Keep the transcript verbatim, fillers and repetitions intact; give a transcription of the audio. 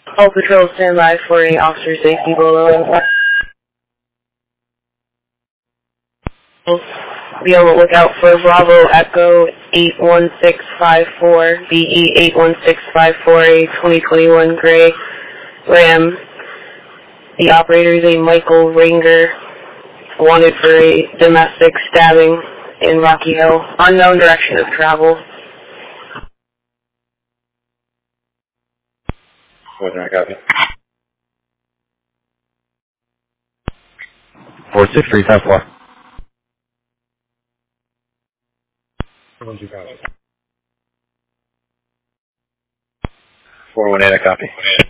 All patrol stand by for a officer safety bolo. Be on the lookout for Bravo Echo eight one six five four, B E eight one six five four, a twenty twenty-one gray Ram. The operator is a Michael Ranger, wanted for a domestic stabbing in Rocky Hill. Unknown direction of travel. What did I copy? four six three five four. What did you copy? four one eight, I copy.